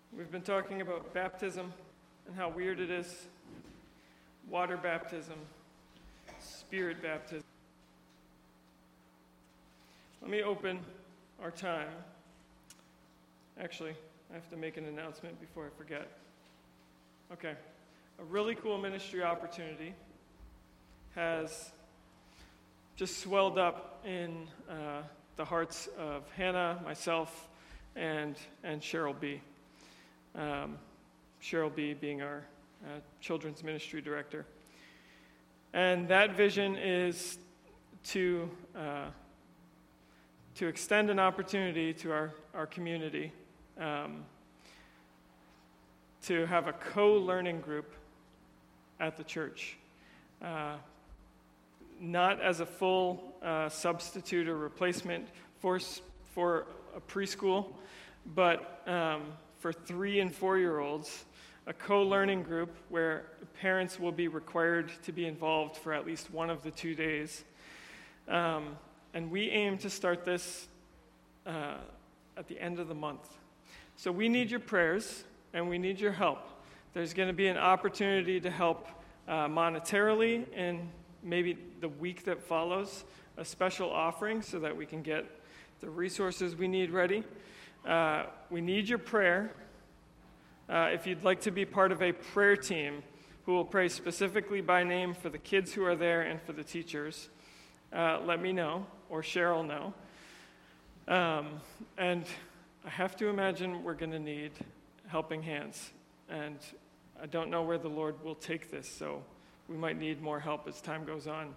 We've been talking about baptism and how weird it is. Water baptism, spirit baptism. Let me open our time. Actually, I have to make an announcement before I forget. Okay. A really cool ministry opportunity has just swelled up in the hearts of Hannah, myself, and Cheryl B. Cheryl B. being our children's ministry director. And that vision is to extend an opportunity to our community to have a co-learning group at the church. Not as a full substitute or replacement for a preschool, but for 3 and 4-year-olds, a co-learning group where parents will be required to be involved for at least one of the 2 days. And we aim to start this at the end of the month. So we need your prayers, and we need your help. There's going to be an opportunity to help monetarily in maybe the week that follows, a special offering so that we can get the resources we need ready. We need your prayer. If you'd like to be part of a prayer team who will pray specifically by name for the kids who are there and for the teachers, let me know, or Cheryl know. And I have to imagine we're going to need helping hands. And I don't know where the Lord will take this, so we might need more help as time goes on.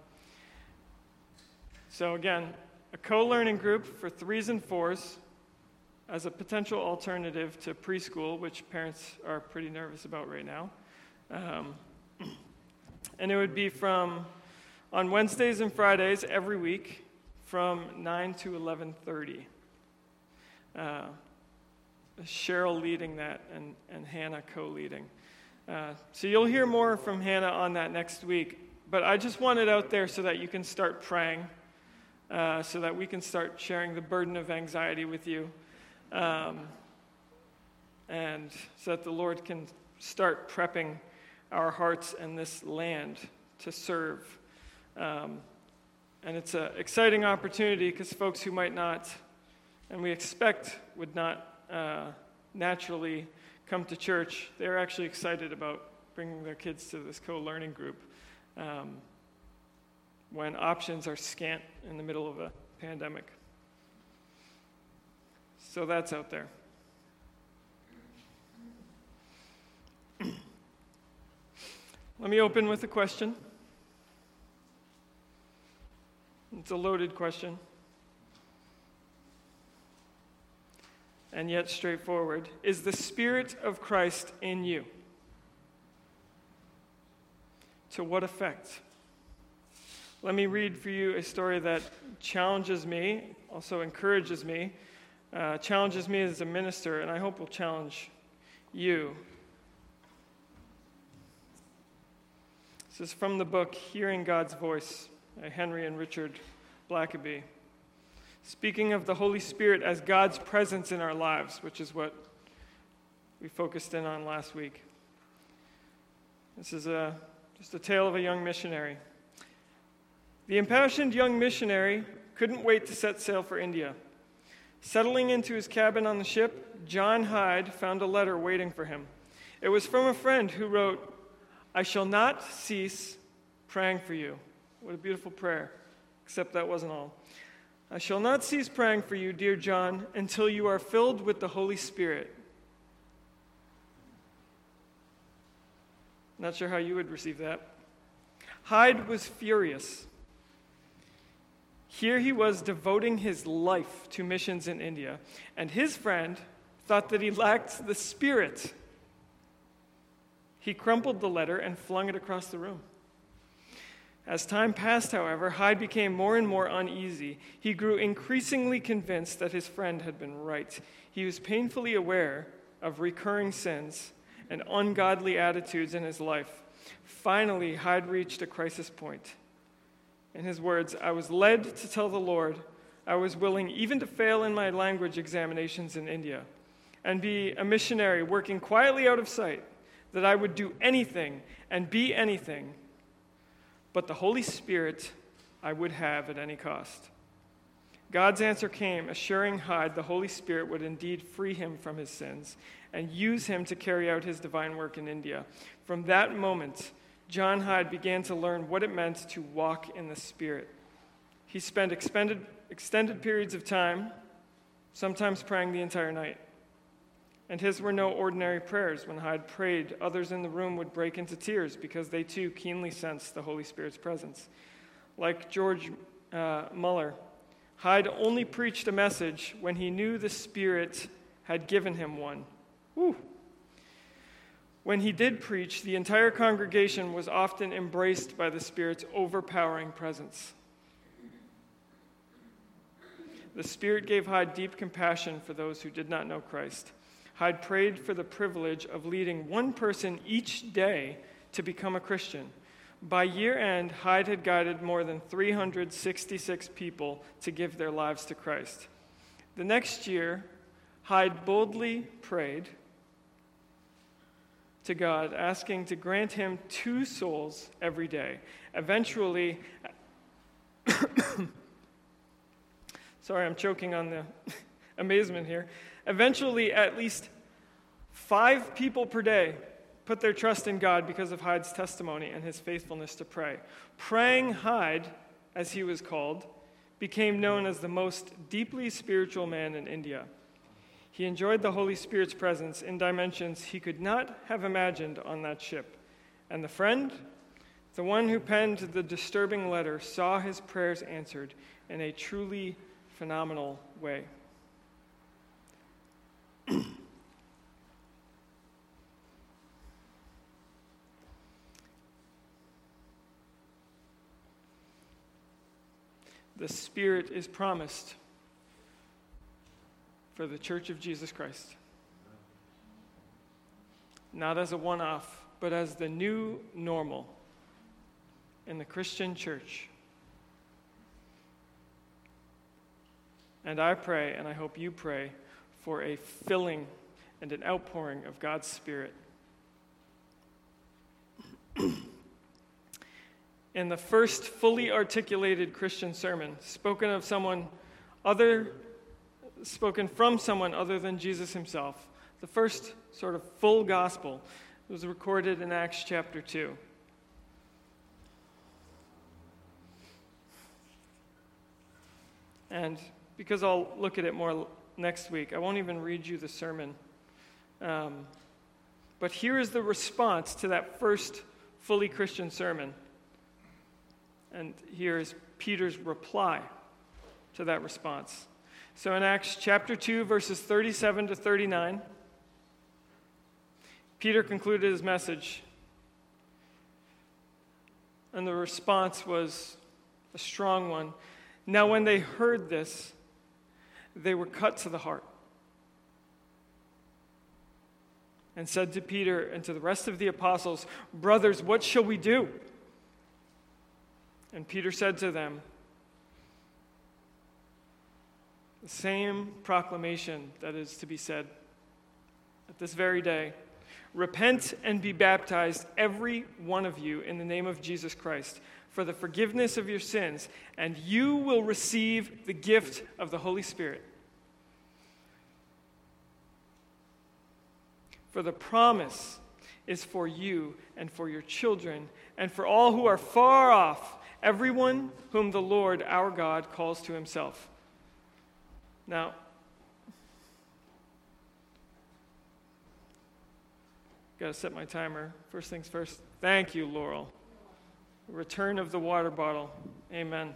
So again, a co-learning group for 3s and 4s as a potential alternative to preschool, which parents are pretty nervous about right now. And it would be on Wednesdays and Fridays every week from 9 to 11:30. Cheryl leading that and Hannah co-leading. So you'll hear more from Hannah on that next week, but I just want it out there so that you can start praying, so that we can start sharing the burden of anxiety with you, and so that the Lord can start prepping our hearts and this land to serve. And it's an exciting opportunity because folks who might not, and we expect would not naturally come to church, they're actually excited about bringing their kids to this co-learning group when options are scant in the middle of a pandemic. So that's out there. Let me open with a question. It's a loaded question, and yet straightforward. Is the Spirit of Christ in you? To what effect? Let me read for you a story that challenges me, also encourages me, challenges me as a minister, and I hope will challenge you. This is from the book Hearing God's Voice by Henry and Richard Blackaby. Speaking of the Holy Spirit as God's presence in our lives, which is what we focused in on last week. This is just a tale of a young missionary. The impassioned young missionary couldn't wait to set sail for India. Settling into his cabin on the ship, John Hyde found a letter waiting for him. It was from a friend who wrote, "I shall not cease praying for you." What a beautiful prayer, except that wasn't all. "I shall not cease praying for you, dear John, until you are filled with the Holy Spirit." Not sure how you would receive that. Hyde was furious. Here he was devoting his life to missions in India, and his friend thought that he lacked the Spirit. He crumpled the letter and flung it across the room. As time passed, however, Hyde became more and more uneasy. He grew increasingly convinced that his friend had been right. He was painfully aware of recurring sins and ungodly attitudes in his life. Finally, Hyde reached a crisis point. In his words, "I was led to tell the Lord I was willing even to fail in my language examinations in India. and be a missionary working quietly out of sight, that I would do anything and be anything, but the Holy Spirit I would have at any cost. God's answer came, assuring Hyde the Holy Spirit would indeed free him from his sins and use him to carry out his divine work in India. From that moment, John Hyde began to learn what it meant to walk in the Spirit. He spent extended periods of time, sometimes praying the entire night. And his were no ordinary prayers. When Hyde prayed, others in the room would break into tears because they too keenly sensed the Holy Spirit's presence. Like George Muller, Hyde only preached a message when he knew the Spirit had given him one. Whew. When he did preach, the entire congregation was often embraced by the Spirit's overpowering presence. The Spirit gave Hyde deep compassion for those who did not know Christ. Hyde prayed for the privilege of leading one person each day to become a Christian. By year end, Hyde had guided more than 366 people to give their lives to Christ. The next year, Hyde boldly prayed to God, asking to grant him 2 souls every day. Eventually, sorry, I'm choking on the amazement here. Eventually, at least 5 people per day put their trust in God because of Hyde's testimony and his faithfulness to pray. Praying Hyde, as he was called, became known as the most deeply spiritual man in India. He enjoyed the Holy Spirit's presence in dimensions he could not have imagined on that ship. And the friend, the one who penned the disturbing letter, saw his prayers answered in a truly phenomenal way. The Spirit is promised for the Church of Jesus Christ. Not as a one-off, but as the new normal in the Christian church. And I pray, and I hope you pray, for a filling and an outpouring of God's Spirit. In the first fully articulated Christian sermon, spoken from someone other than Jesus himself, the first sort of full gospel was recorded in Acts chapter 2. And because I'll look at it more next week, I won't even read you the sermon. But here is the response to that first fully Christian sermon. And here is Peter's reply to that response. So in Acts chapter 2, verses 37 to 39, Peter concluded his message. And the response was a strong one. Now when they heard this, they were cut to the heart and said to Peter and to the rest of the apostles, "Brothers, what shall we do?" And Peter said to them, the same proclamation that is to be said at this very day: repent and be baptized, every one of you, in the name of Jesus Christ, for the forgiveness of your sins, and you will receive the gift of the Holy Spirit. For the promise is for you and for your children and for all who are far off, everyone whom the Lord our God calls to himself. Now, got to set my timer. First things first. Thank you, Laurel. Return of the water bottle. Amen.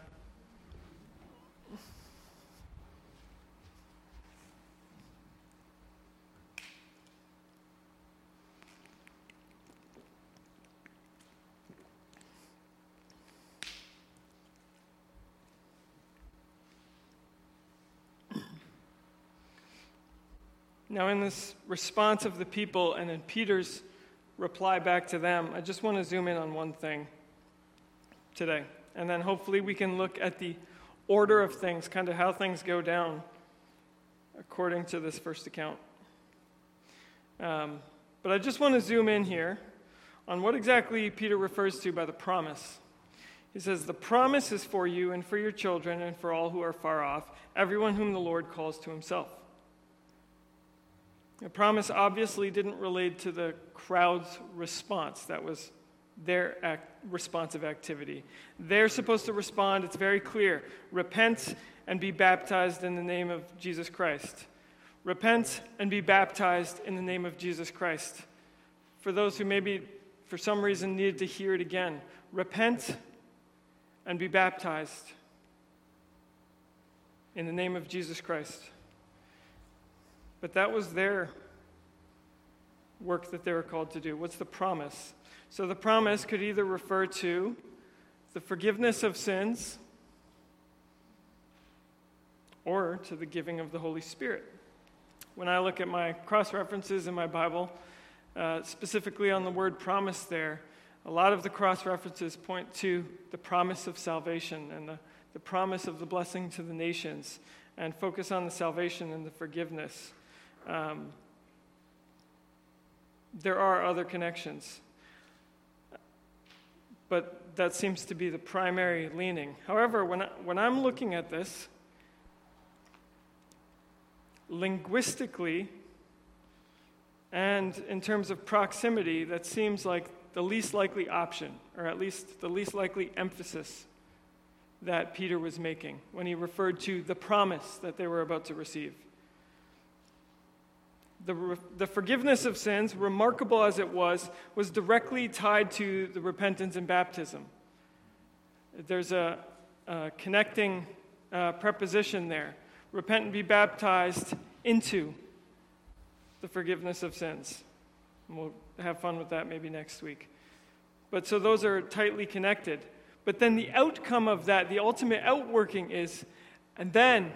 Now, in this response of the people and in Peter's reply back to them, I just want to zoom in on one thing today. And then hopefully we can look at the order of things, kind of how things go down according to this first account. But I just want to zoom in here on what exactly Peter refers to by the promise. He says, the promise is for you and for your children and for all who are far off, everyone whom the Lord calls to himself. The promise obviously didn't relate to the crowd's response. That was their responsive activity. They're supposed to respond. It's very clear. Repent and be baptized in the name of Jesus Christ. Repent and be baptized in the name of Jesus Christ. For those who maybe for some reason needed to hear it again, repent and be baptized in the name of Jesus Christ. But that was their work that they were called to do. What's the promise? So the promise could either refer to the forgiveness of sins or to the giving of the Holy Spirit. When I look at my cross-references in my Bible, specifically on the word promise there, a lot of the cross-references point to the promise of salvation and the promise of the blessing to the nations, and focus on the salvation and the forgiveness. There are other connections, but that seems to be the primary leaning. However, when I'm looking at this, linguistically and in terms of proximity, that seems like the least likely option, or at least the least likely emphasis that Peter was making when he referred to the promise that they were about to receive. The forgiveness of sins, remarkable as it was directly tied to the repentance and baptism. There's a connecting preposition there. Repent and be baptized into the forgiveness of sins. And we'll have fun with that maybe next week. But so those are tightly connected. But then the outcome of that, the ultimate outworking is, and then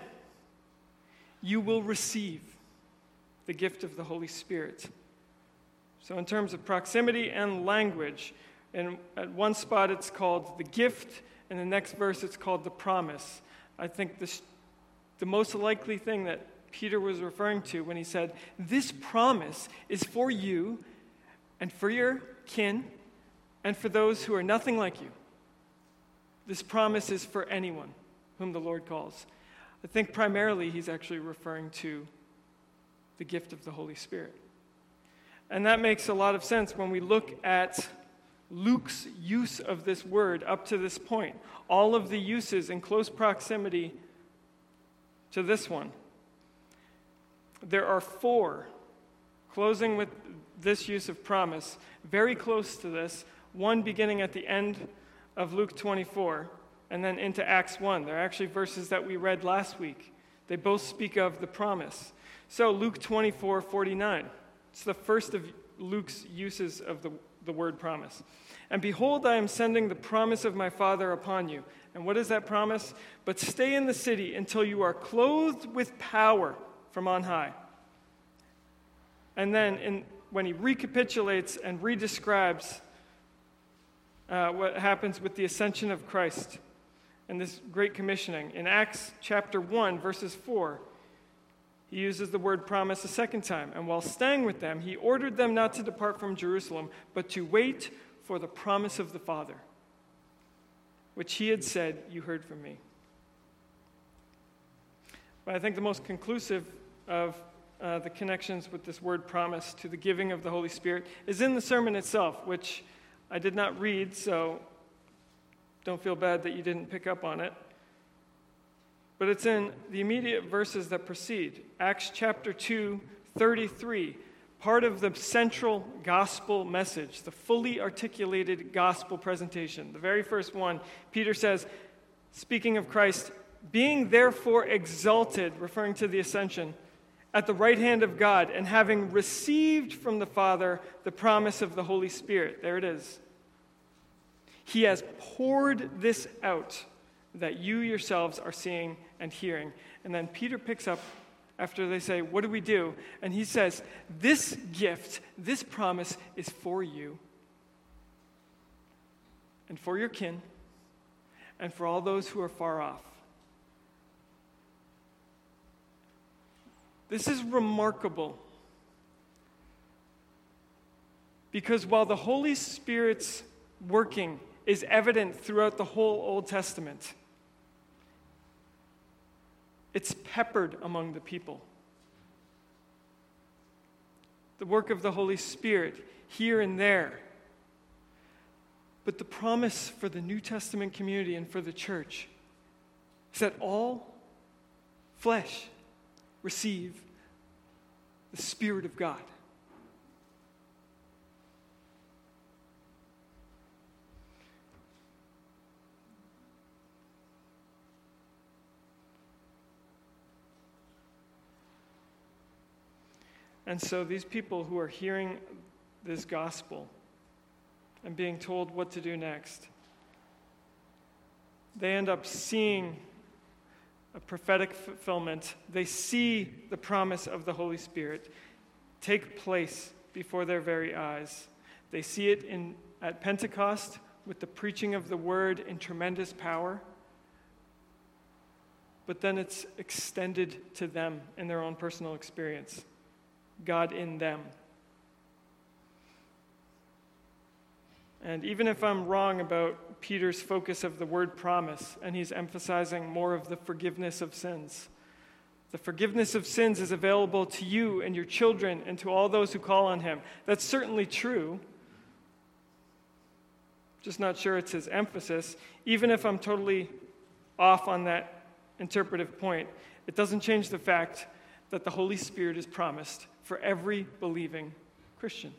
you will receive the gift of the Holy Spirit. So in terms of proximity and language, and at one spot it's called the gift, and the next verse it's called the promise. I think the most likely thing that Peter was referring to when he said, this promise is for you and for your kin and for those who are nothing like you. This promise is for anyone whom the Lord calls. I think primarily he's actually referring to the gift of the Holy Spirit. And that makes a lot of sense when we look at Luke's use of this word up to this point. All of the uses in close proximity to this one. There are 4, closing with this use of promise, very close to this, one beginning at the end of Luke 24, and then into Acts 1. They're actually verses that we read last week. They both speak of the promise. So Luke 24:49. It's the first of Luke's uses of the word promise. And behold, I am sending the promise of my Father upon you. And what is that promise? But stay in the city until you are clothed with power from on high. And then when he recapitulates and redescribes what happens with the ascension of Christ and this great commissioning, in Acts chapter 1, verses 4, he uses the word promise a second time. And while staying with them, he ordered them not to depart from Jerusalem, but to wait for the promise of the Father, which he had said, you heard from me. But I think the most conclusive of the connections with this word promise to the giving of the Holy Spirit is in the sermon itself, which I did not read, so don't feel bad that you didn't pick up on it. But it's in the immediate verses that precede. Acts chapter 2, 33, part of the central gospel message, the fully articulated gospel presentation. The very first one, Peter says, speaking of Christ, being therefore exalted, referring to the ascension, at the right hand of God, and having received from the Father the promise of the Holy Spirit. There it is. He has poured this out that you yourselves are seeing and hearing. And then Peter picks up after they say, what do we do? And he says, this gift, this promise is for you and for your kin and for all those who are far off. This is remarkable Because while the Holy Spirit's working is evident throughout the whole Old Testament, it's peppered among the people. The work of the Holy Spirit here and there. But the promise for the New Testament community and for the church is that all flesh receive the Spirit of God. And so these people who are hearing this gospel and being told what to do next, they end up seeing a prophetic fulfillment. They see the promise of the Holy Spirit take place before their very eyes. They see it at Pentecost with the preaching of the word in tremendous power, but then it's extended to them in their own personal experience. God in them. And even if I'm wrong about Peter's focus of the word promise, and he's emphasizing more of the forgiveness of sins, the forgiveness of sins is available to you and your children and to all those who call on him. That's certainly true. Just not sure it's his emphasis. Even if I'm totally off on that interpretive point, it doesn't change the fact that the Holy Spirit is promised for every believing Christian.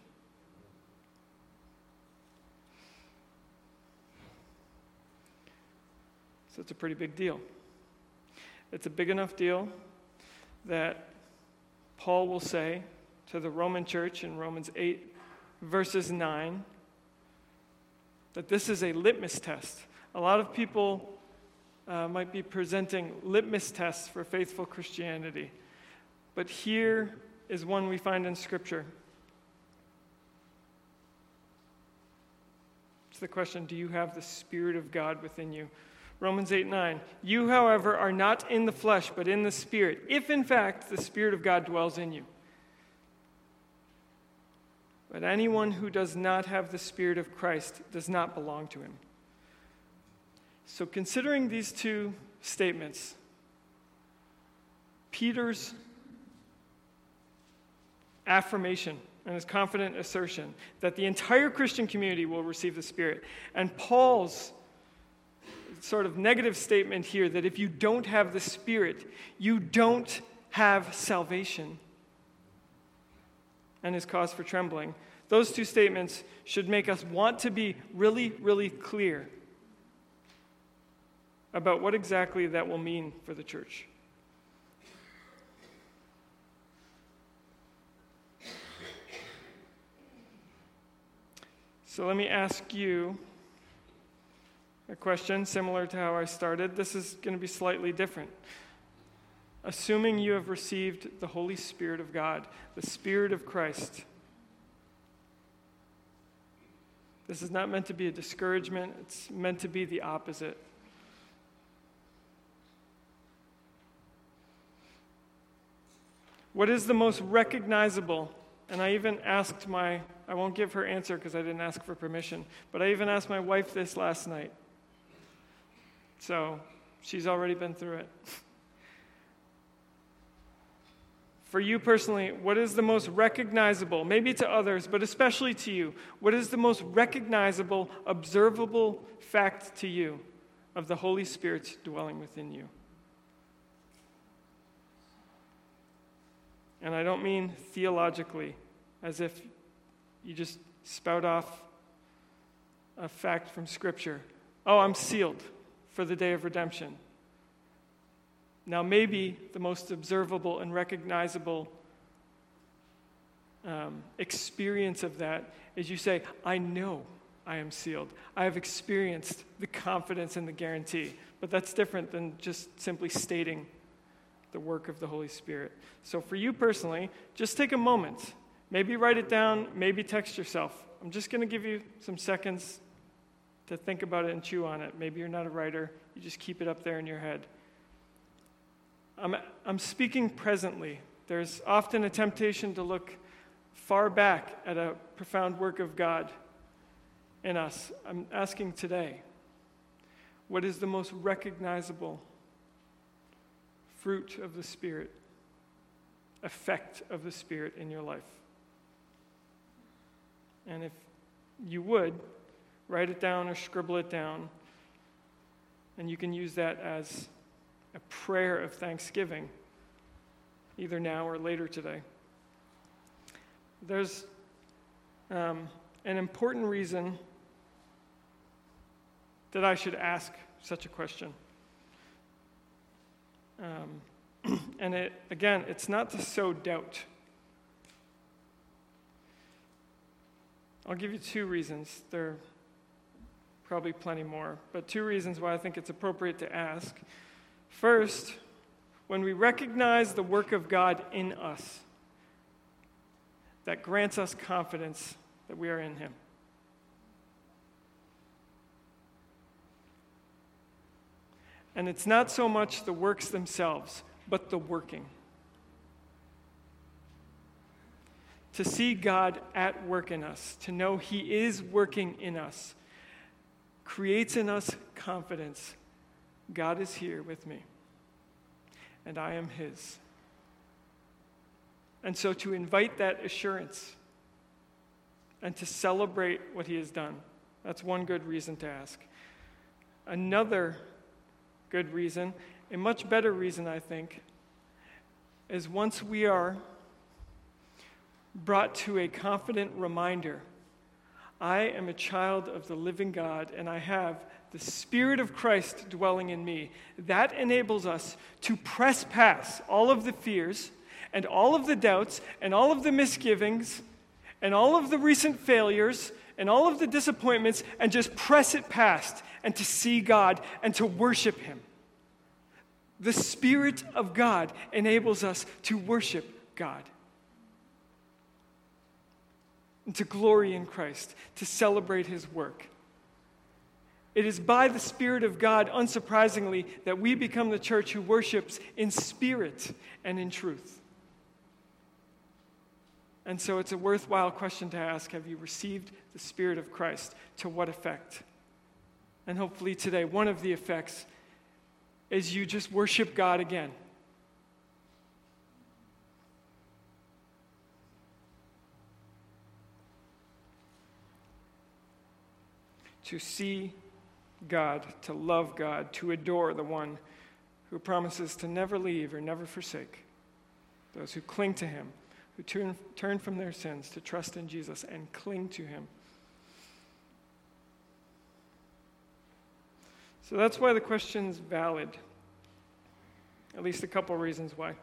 So it's a pretty big deal. It's a big enough deal that Paul will say to the Roman church in Romans 8, verses 9, that this is a litmus test. A lot of people might be presenting litmus tests for faithful Christianity. But here is one we find in Scripture. It's the question, do you have the Spirit of God within you? Romans 8:9. You, however, are not in the flesh, but in the Spirit, if in fact the Spirit of God dwells in you. But anyone who does not have the Spirit of Christ does not belong to him. So considering these two statements, Peter's affirmation and his confident assertion that the entire Christian community will receive the Spirit, and Paul's sort of negative statement here that if you don't have the Spirit, you don't have salvation, and his cause for trembling, those two statements should make us want to be really, really clear about what exactly that will mean for the church. So let me ask you a question similar to how I started. This is going to be slightly different. Assuming you have received the Holy Spirit of God, the Spirit of Christ, this is not meant to be a discouragement. It's meant to be the opposite. What is the most recognizable? And I even asked I won't give her answer because I didn't ask for permission, but I even asked my wife this last night. So she's already been through it. For you personally, what is the most recognizable, maybe to others, but especially to you, what is the most recognizable, observable fact to you of the Holy Spirit dwelling within you? And I don't mean theologically, as if you just spout off a fact from Scripture. Oh, I'm sealed for the day of redemption. Now, maybe the most observable and recognizable experience of that is you say, I know I am sealed. I have experienced the confidence and the guarantee. But that's different than just simply stating the work of the Holy Spirit. So for you personally, just take a moment. Maybe write it down, maybe text yourself. I'm just going to give you some seconds to think about it and chew on it. Maybe you're not a writer. You just keep it up there in your head. I'm speaking presently. There's often a temptation to look far back at a profound work of God in us. I'm asking today, what is the most recognizable fruit of the Spirit, effect of the Spirit in your life? And if you would, write it down or scribble it down, and you can use that as a prayer of thanksgiving, either now or later today. There's an important reason that I should ask such a question. And it's not to sow doubt. I'll give you two reasons. There are probably plenty more, but two reasons why I think it's appropriate to ask. First, when we recognize the work of God in us, that grants us confidence that we are in Him. And it's not so much the works themselves, but the working. To see God at work in us, to know He is working in us, creates in us confidence. God is here with me, and I am His. And so to invite that assurance and to celebrate what He has done, that's one good reason to ask. Another good reason, a much better reason, I think, is once we are brought to a confident reminder, I am a child of the living God, and I have the Spirit of Christ dwelling in me. That enables us to press past all of the fears and all of the doubts and all of the misgivings and all of the recent failures and all of the disappointments and just press it past and to see God and to worship Him. The Spirit of God enables us to worship God, and to glory in Christ, to celebrate His work. It is by the Spirit of God, unsurprisingly, that we become the church who worships in spirit and in truth. And so it's a worthwhile question to ask, have you received the Spirit of Christ? To what effect? And hopefully today, one of the effects is you just worship God again. To see God, to love God, to adore the one who promises to never leave or never forsake those who cling to Him, who turn from their sins to trust in Jesus and cling to Him. So that's why the question's valid. At least a couple reasons why.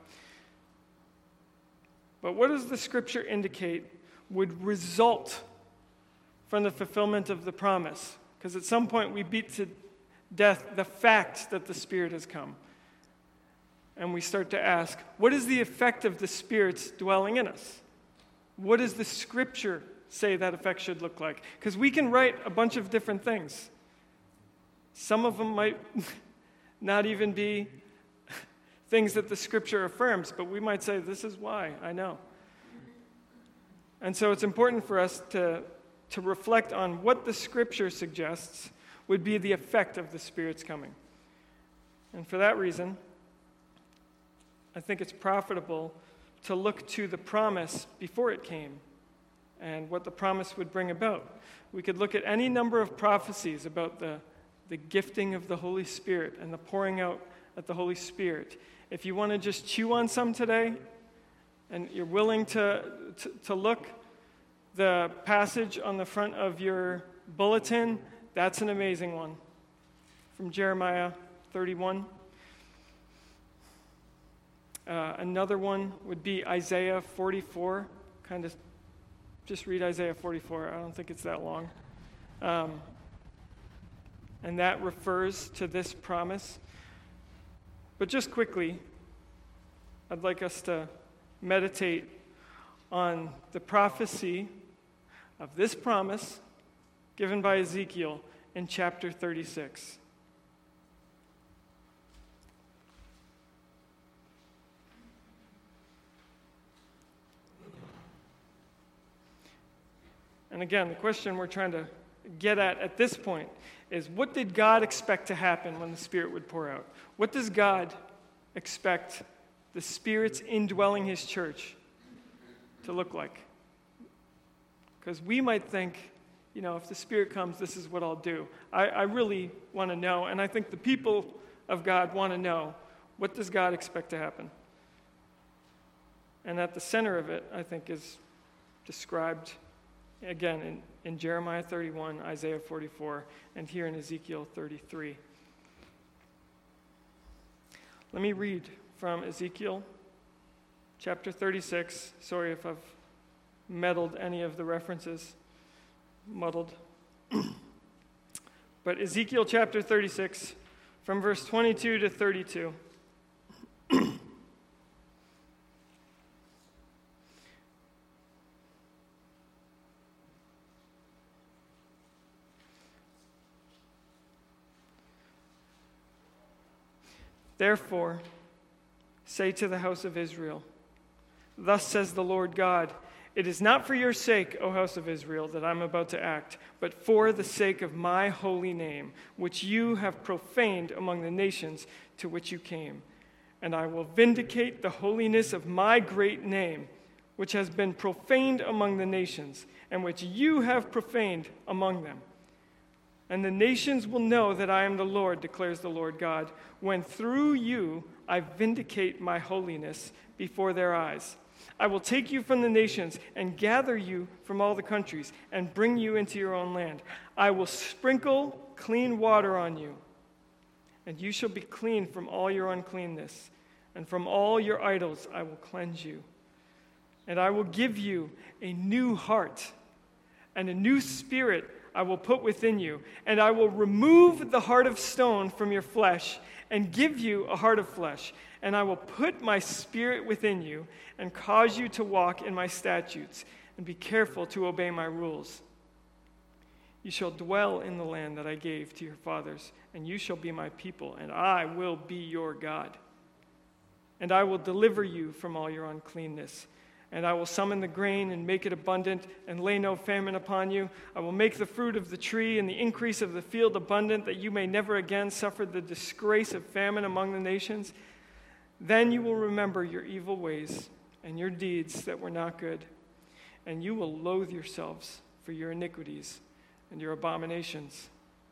But what does the Scripture indicate would result from the fulfillment of the promise? Because at some point we beat to death the fact that the Spirit has come. And we start to ask, what is the effect of the Spirit's dwelling in us? What does the Scripture say that effect should look like? Because we can write a bunch of different things. Some of them might not even be things that the Scripture affirms, but we might say, this is why, I know. And so it's important for us to reflect on what the Scripture suggests would be the effect of the Spirit's coming. And for that reason, I think it's profitable to look to the promise before it came and what the promise would bring about. We could look at any number of prophecies about the gifting of the Holy Spirit and the pouring out of the Holy Spirit. If you want to just chew on some today and you're willing to look, the passage on the front of your bulletin, that's an amazing one, from Jeremiah 31. Another one would be Isaiah 44. Kind of just read Isaiah 44. I don't think it's that long. And that refers to this promise. But just quickly, I'd like us to meditate on the prophecy of this promise given by Ezekiel in chapter 36. And again, the question we're trying to get at this point is, what did God expect to happen when the Spirit would pour out? What does God expect the Spirit's indwelling His church to look like? Because we might think, if the Spirit comes, this is what I'll do. I really want to know, and I think the people of God want to know, what does God expect to happen? And at the center of it, I think, is described, again, in Jeremiah 31, Isaiah 44, and here in Ezekiel 33. Let me read from Ezekiel chapter 36. Sorry if I've muddled any of the references. But Ezekiel chapter 36, from verse 22 to 32. Therefore, say to the house of Israel, thus says the Lord God, it is not for your sake, O house of Israel, that I'm about to act, but for the sake of my holy name, which you have profaned among the nations to which you came. And I will vindicate the holiness of my great name, which has been profaned among the nations, and which you have profaned among them. And the nations will know that I am the Lord, declares the Lord God, when through you I vindicate my holiness before their eyes. I will take you from the nations and gather you from all the countries and bring you into your own land. I will sprinkle clean water on you, and you shall be clean from all your uncleanness, and from all your idols I will cleanse you. And I will give you a new heart, and a new spirit I will put within you, and I will remove the heart of stone from your flesh and give you a heart of flesh. And I will put my spirit within you and cause you to walk in my statutes and be careful to obey my rules. You shall dwell in the land that I gave to your fathers, and you shall be my people, and I will be your God. And I will deliver you from all your uncleanness. And I will summon the grain and make it abundant and lay no famine upon you. I will make the fruit of the tree and the increase of the field abundant, that you may never again suffer the disgrace of famine among the nations. Then you will remember your evil ways and your deeds that were not good, and you will loathe yourselves for your iniquities and your abominations.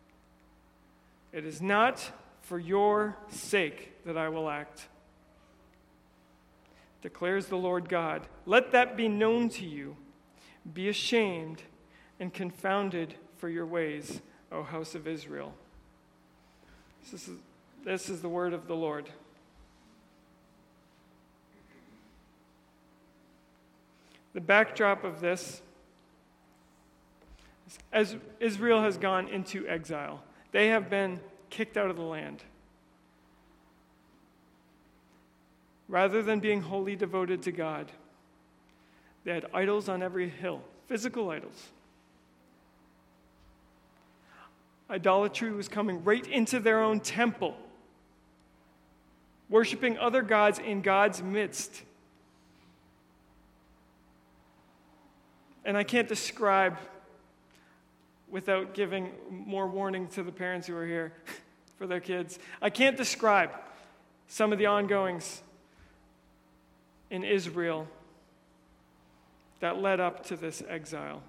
It is not for your sake that I will act, declares the Lord God. Let that be known to you. Be ashamed and confounded for your ways, O house of Israel. This is the word of the Lord. The backdrop of this, as Israel has gone into exile, they have been kicked out of the land. Rather than being wholly devoted to God, they had idols on every hill, physical idols. Idolatry was coming right into their own temple, worshiping other gods in God's midst. And I can't describe, without giving more warning to the parents who are here for their kids, I can't describe some of the ongoings in Israel that led up to this exile.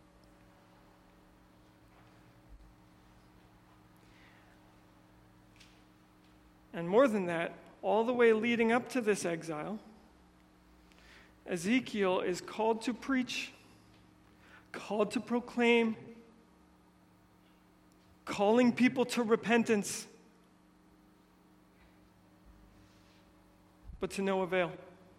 And more than that, all the way leading up to this exile, Ezekiel is called to preach, called to proclaim, calling people to repentance, but to no avail.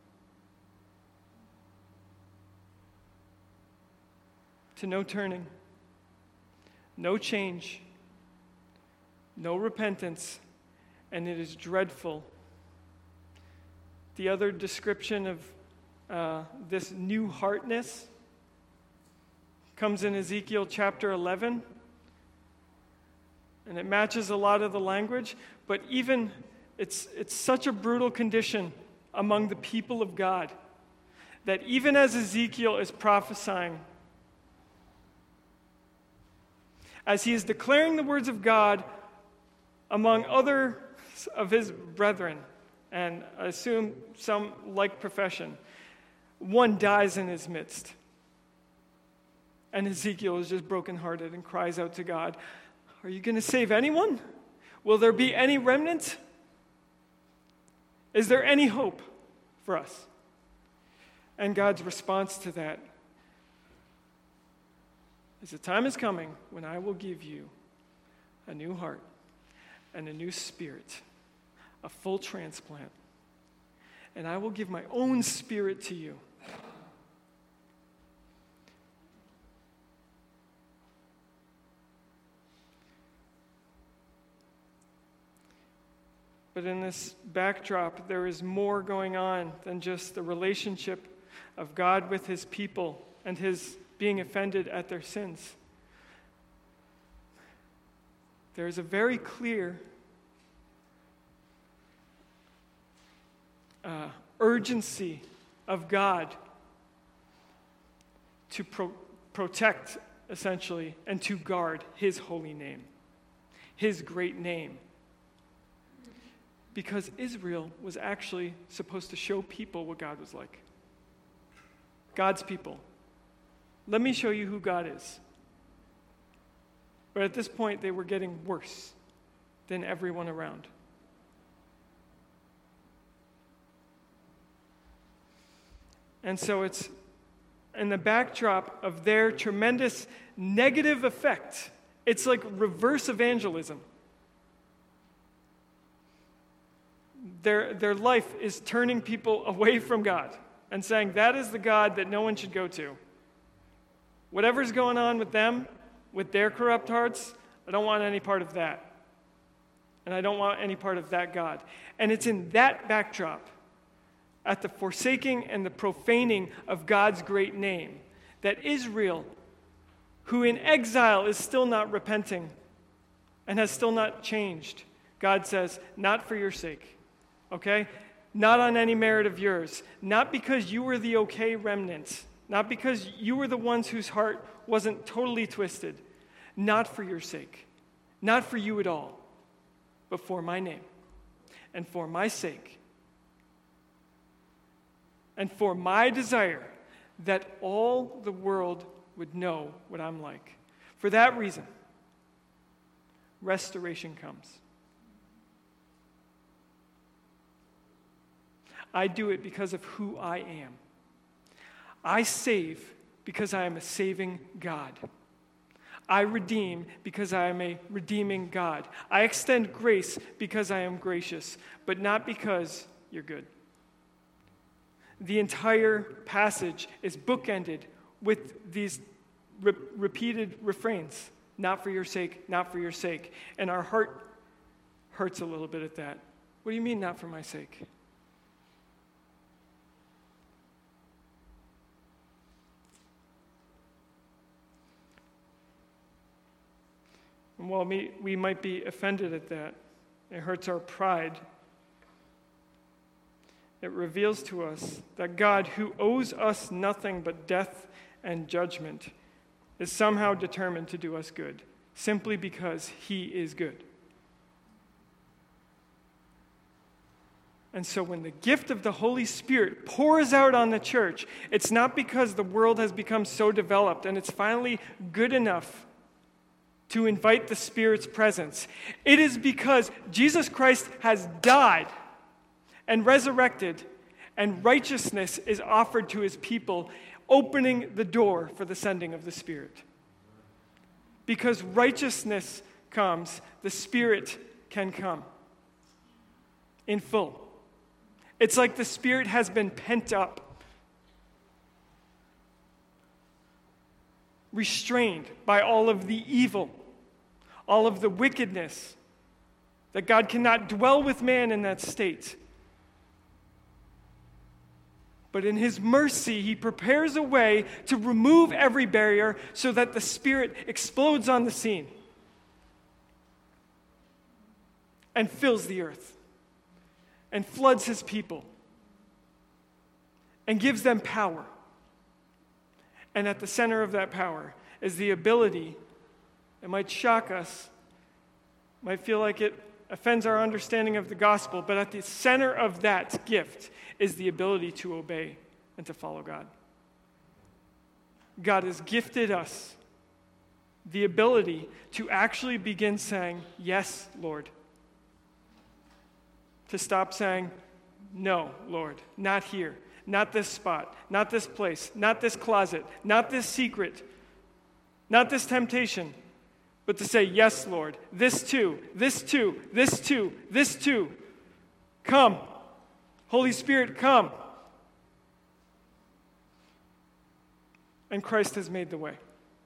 To no turning, no change, no repentance, and it is dreadful. The other description of this new heartness comes in Ezekiel chapter 11, and it matches a lot of the language, but even it's such a brutal condition among the people of God that even as Ezekiel is prophesying as he is declaring the words of God among other of his brethren, and I assume some like profession, one dies in his midst. And Ezekiel is just brokenhearted and cries out to God, "Are you going to save anyone? Will there be any remnant? Is there any hope for us?" And God's response to that is, "The time is coming when I will give you a new heart and a new spirit, a full transplant, and I will give my own spirit to you." But in this backdrop, there is more going on than just the relationship of God with his people and his being offended at their sins. There is a very clear urgency of God to protect, essentially, and to guard his holy name, his great name. Because Israel was actually supposed to show people what God was like. God's people. Let me show you who God is. But at this point, they were getting worse than everyone around. And so it's in the backdrop of their tremendous negative effect. It's like reverse evangelism. Their life is turning people away from God and saying that is the God that no one should go to. Whatever's going on with them, with their corrupt hearts, I don't want any part of that. And I don't want any part of that God. And it's in that backdrop, at the forsaking and the profaning of God's great name, that Israel, who in exile is still not repenting and has still not changed, God says, not for your sake. Okay? Not on any merit of yours. Not because you were the okay remnant. Not because you were the ones whose heart wasn't totally twisted. Not for your sake. Not for you at all. But for my name. And for my sake. And for my desire that all the world would know what I'm like. For that reason, restoration comes. I do it because of who I am. I save because I am a saving God. I redeem because I am a redeeming God. I extend grace because I am gracious, but not because you're good. The entire passage is bookended with these repeated refrains. Not for your sake, not for your sake. And our heart hurts a little bit at that. What do you mean, not for my sake? And while we might be offended at that, it hurts our pride. It reveals to us that God, who owes us nothing but death and judgment, is somehow determined to do us good, simply because he is good. And so when the gift of the Holy Spirit pours out on the church, it's not because the world has become so developed and it's finally good enough to invite the Spirit's presence. It is because Jesus Christ has died and resurrected, and righteousness is offered to his people, opening the door for the sending of the Spirit. Because righteousness comes, the Spirit can come in full. It's like the Spirit has been pent up, restrained by all of the evil, all of the wickedness, that God cannot dwell with man in that state. But in his mercy, he prepares a way to remove every barrier so that the Spirit explodes on the scene and fills the earth and floods his people and gives them power. And at the center of that power is the ability It might shock us, might feel like it offends our understanding of the gospel, but at the center of that gift is the ability to obey and to follow God. God has gifted us the ability to actually begin saying, "Yes, Lord." To stop saying, "No, Lord, not here, not this spot, not this place, not this closet, not this secret, not this temptation," but to say, "Yes, Lord, this too, this too, this too, this too. Come, Holy Spirit, come." And Christ has made the way.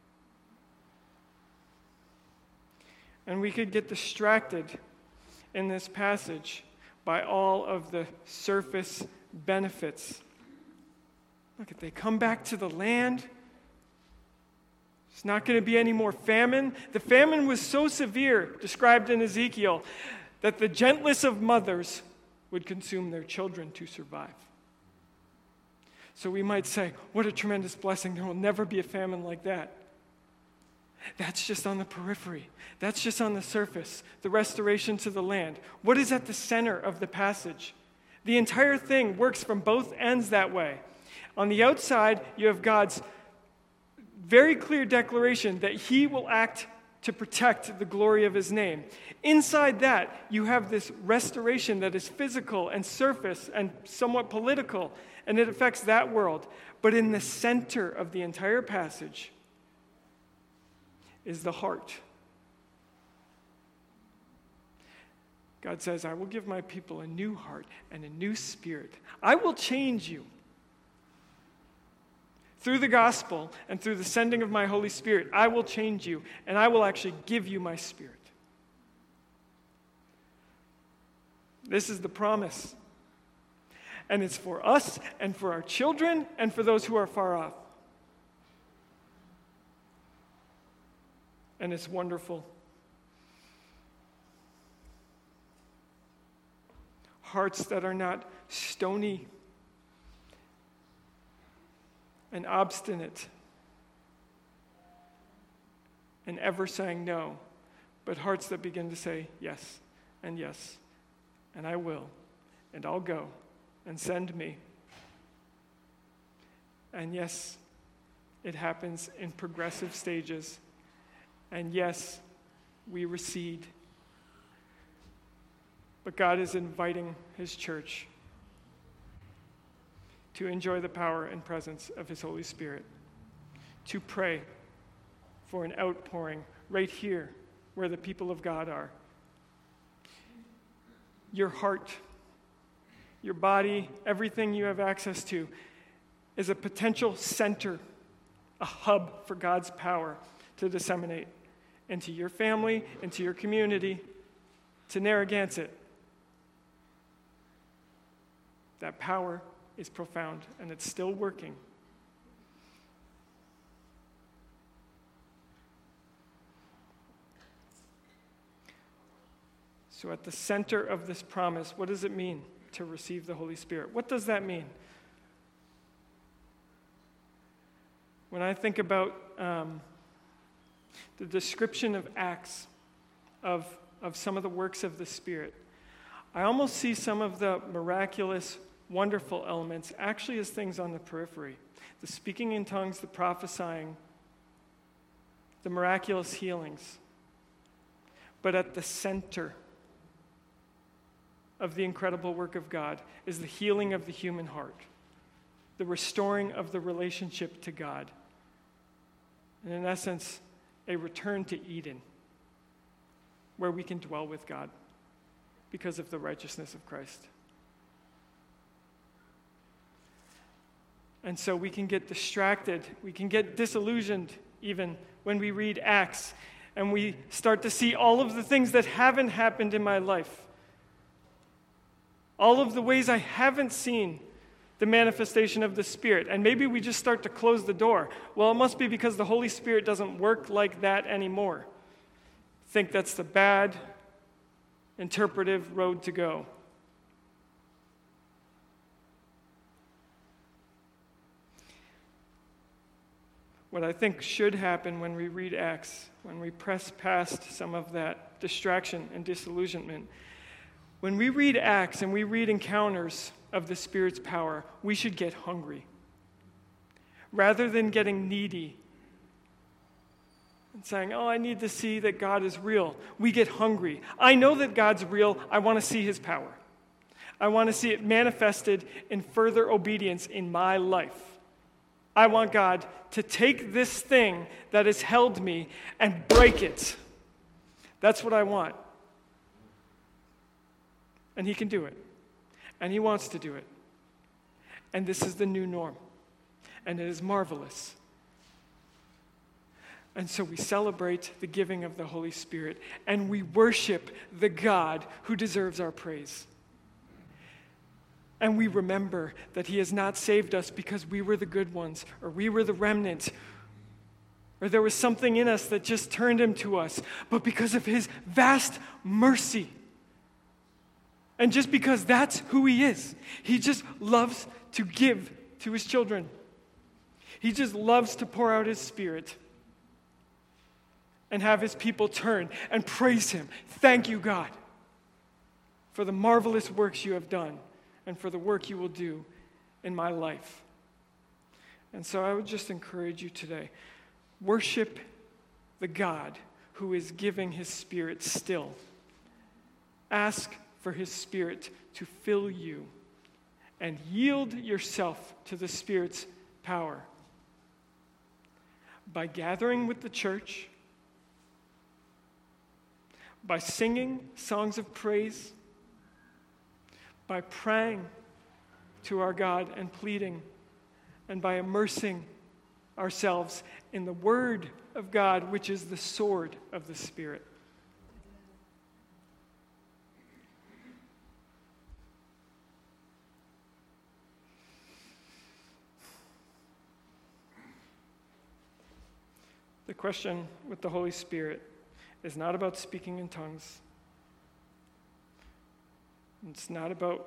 And we could get distracted in this passage by all of the surface benefits. Look, if they come back to the land, there's not going to be any more famine. The famine was so severe, described in Ezekiel, that the gentlest of mothers would consume their children to survive. So we might say, what a tremendous blessing. There will never be a famine like that. That's just on the periphery. That's just on the surface. The restoration to the land. What is at the center of the passage? The entire thing works from both ends that way. On the outside, you have God's very clear declaration that he will act to protect the glory of his name. Inside that, you have this restoration that is physical and surface and somewhat political, and it affects that world. But in the center of the entire passage is the heart. God says, "I will give my people a new heart and a new spirit. I will change you. Through the gospel and through the sending of my Holy Spirit, I will change you, and I will actually give you my spirit." This is the promise. And it's for us and for our children and for those who are far off. And it's wonderful. Hearts that are not stony and obstinate and ever saying no, but hearts that begin to say yes, and I will, and I'll go, and send me. And yes, it happens in progressive stages. And yes, we recede. But God is inviting his church to enjoy the power and presence of his Holy Spirit, to pray for an outpouring right here where the people of God are. Your heart, your body, everything you have access to is a potential center, a hub for God's power to disseminate into your family, into your community, to Narragansett. That power is profound, and it's still working. So at the center of this promise, what does it mean to receive the Holy Spirit? What does that mean? When I think about the description of Acts of some of the works of the Spirit, I almost see some of the miraculous, wonderful elements actually as things on the periphery. The speaking in tongues, the prophesying, the miraculous healings. But at the center of the incredible work of God is the healing of the human heart, the restoring of the relationship to God, and in essence, a return to Eden, where we can dwell with God because of the righteousness of Christ. And so we can get distracted, we can get disillusioned even when we read Acts, and we start to see all of the things that haven't happened in my life. All of the ways I haven't seen the manifestation of the Spirit. And maybe we just start to close the door. Well, it must be because the Holy Spirit doesn't work like that anymore. I think that's the bad interpretive road to go. what I think should happen when we read Acts, when we press past some of that distraction and disillusionment. When we read Acts and we read encounters of the Spirit's power, we should get hungry. Rather than getting needy and saying, oh, I need to see that God is real, we get hungry. I know that God's real. I want to see his power. I want to see it manifested in further obedience in my life. I want God to take this thing that has held me and break it. That's what I want. And he can do it. And he wants to do it. And this is the new norm. And it is marvelous. And so we celebrate the giving of the Holy Spirit, and we worship the God who deserves our praise. And we remember that he has not saved us because we were the good ones, or we were the remnant, or there was something in us that just turned him to us, but because of his vast mercy. And just because that's who he is. He just loves to give to his children. He just loves to pour out his Spirit and have his people turn and praise him. Thank you, God, for the marvelous works you have done and for the work you will do in my life. And so I would just encourage you today, worship the God who is giving his Spirit still. Ask for his Spirit to fill you and yield yourself to the Spirit's power by gathering with the church, by singing songs of praise, by praying to our God and pleading, and by immersing ourselves in the Word of God, which is the sword of the Spirit. The question with the Holy Spirit is not about speaking in tongues. It's not about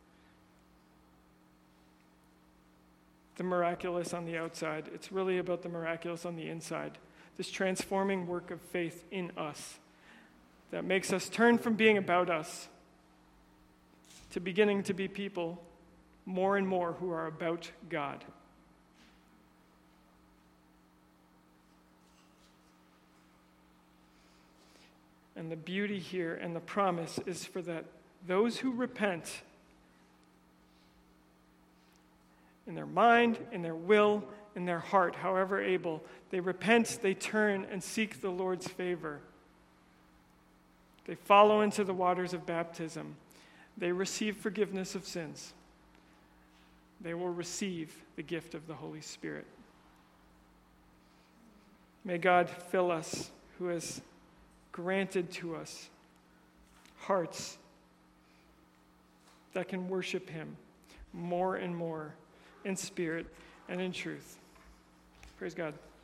the miraculous on the outside. It's really about the miraculous on the inside. This transforming work of faith in us that makes us turn from being about us to beginning to be people more and more who are about God. And the beauty here and the promise is for that those who repent in their mind, in their will, in their heart, however able, they repent, they turn and seek the Lord's favor. They follow into the waters of baptism. They receive forgiveness of sins. They will receive the gift of the Holy Spirit. May God fill us, who has granted to us hearts that can worship him more and more in spirit and in truth. Praise God.